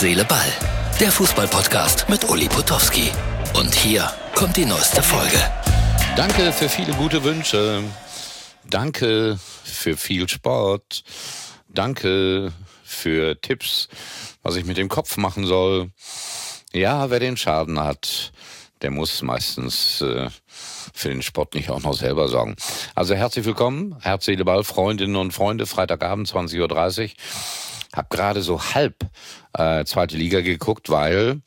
Seele, Ball. Der Fußball-Podcast mit Uli Potowski. Und hier kommt die neueste Folge. Danke für viele gute Wünsche. Danke für viel Sport. Danke für Tipps, was ich mit dem Kopf machen soll. Ja, wer den Schaden hat, der muss meistens für den Sport nicht auch noch selber sorgen. Also herzlich willkommen, Herz, Seele, Ball, Freundinnen und Freunde, Freitagabend 20.30 Uhr. Hab gerade so halb zweite Liga geguckt, weil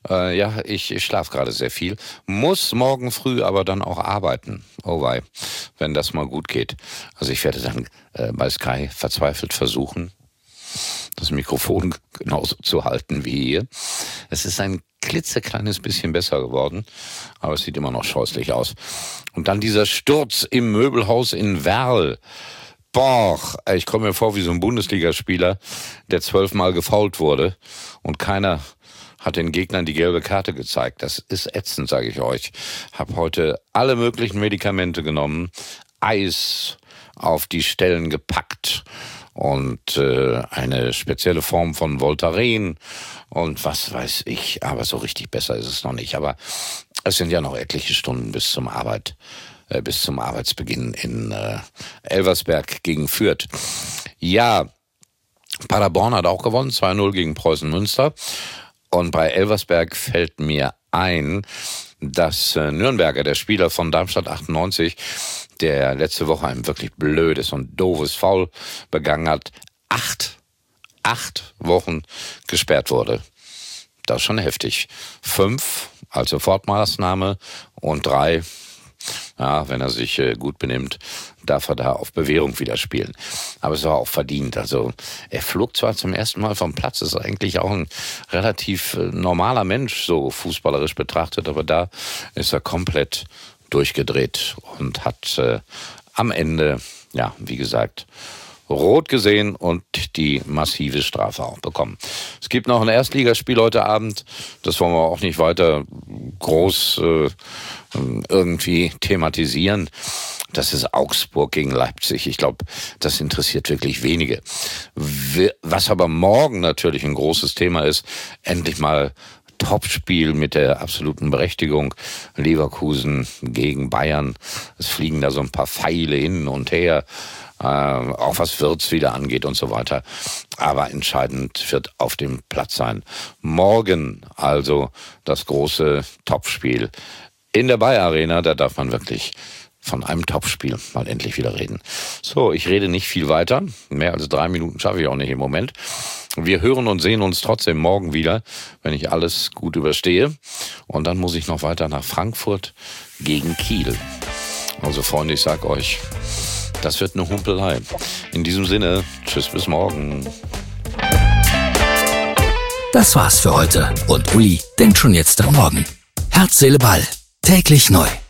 ich schlafe gerade sehr viel. Muss morgen früh aber dann auch arbeiten. Oh wei, wenn das mal gut geht. Also ich werde dann bei Sky verzweifelt versuchen, das Mikrofon genauso zu halten wie hier. Es ist ein klitzekleines bisschen besser geworden, aber es sieht immer noch scheußlich aus. Und dann dieser Sturz im Möbelhaus in Werl. Boah, ich komme mir vor wie so ein Bundesligaspieler, der 12-mal gefoult wurde und keiner hat den Gegnern die gelbe Karte gezeigt. Das ist ätzend, sage ich euch. Hab heute alle möglichen Medikamente genommen, Eis auf die Stellen gepackt und eine spezielle Form von Voltaren und was weiß ich. Aber so richtig besser ist es noch nicht. Aber es sind ja noch etliche Stunden bis zum Arbeitsbeginn in Elversberg gegen Fürth. Ja, Paderborn hat auch gewonnen, 2-0 gegen Preußen Münster. Und bei Elversberg fällt mir ein, dass Nürnberger, der Spieler von Darmstadt 98, der letzte Woche ein wirklich blödes und doofes Foul begangen hat, 8 Wochen gesperrt wurde. Das ist schon heftig. 5 als Sofortmaßnahme und 3, ja, wenn er sich gut benimmt, darf er da auf Bewährung wieder spielen. Aber es war auch verdient. Also er flog zwar zum ersten Mal vom Platz, ist eigentlich auch ein relativ normaler Mensch, so fußballerisch betrachtet, aber da ist er komplett durchgedreht und hat am Ende, ja, wie gesagt, rot gesehen und die massive Strafe auch bekommen. Es gibt noch ein Erstligaspiel heute Abend. Das wollen wir auch nicht weiter groß irgendwie thematisieren. Das ist Augsburg gegen Leipzig. Ich glaube, das interessiert wirklich wenige. Was aber morgen natürlich ein großes Thema ist, endlich mal Topspiel mit der absoluten Berechtigung. Leverkusen gegen Bayern. Es fliegen da so ein paar Pfeile hin und her. Auch was Wirtz wieder angeht und so weiter. Aber entscheidend wird auf dem Platz sein. Morgen also das große Topspiel in der Bayer Arena. Da darf man wirklich von einem Topspiel mal endlich wieder reden. So, ich rede nicht viel weiter. Mehr als 3 Minuten schaffe ich auch nicht im Moment. Wir hören und sehen uns trotzdem morgen wieder, wenn ich alles gut überstehe. Und dann muss ich noch weiter nach Frankfurt gegen Kiel. Also Freunde, ich sag euch, das wird eine Humpelei. In diesem Sinne, tschüss, bis morgen. Das war's für heute. Und Uli denkt schon jetzt am Morgen. Herz, Seele, Ball. Täglich neu.